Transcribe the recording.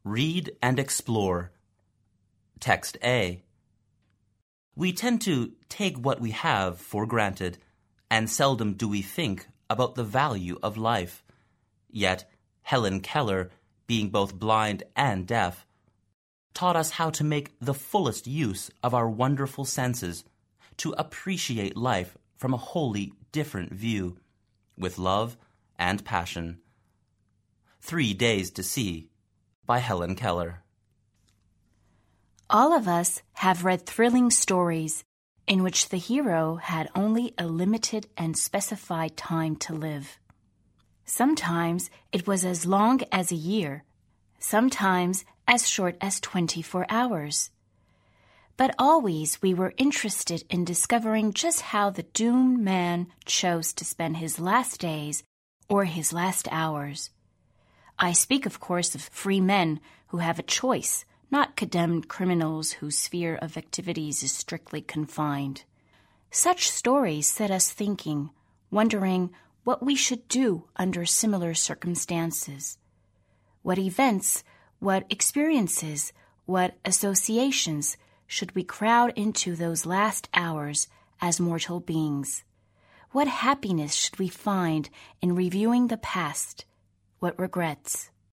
Read and explore. Text A. We tend to take what we have for granted, and seldom do we think about the value of life. Yet, Helen Keller, being both blind and deaf, taught us how to make the fullest use of our wonderful senses, to appreciate life from a wholly different view, with love and passion. 3 Days to See by Helen Keller. All of us have read thrilling stories in which the hero had only a limited and specified time to live. Sometimes it was as long as a year, sometimes as short as 24 hours. But always we were interested in discovering just how the doomed man chose to spend his last days or his last hours. I speak, of course, of free men who have a choice, not condemned criminals whose sphere of activities is strictly confined. Such stories set us thinking, wondering what we should do under similar circumstances. What events, what experiences, what associations should we crowd into those last hours as mortal beings? What happiness should we find in reviewing the past? What regrets?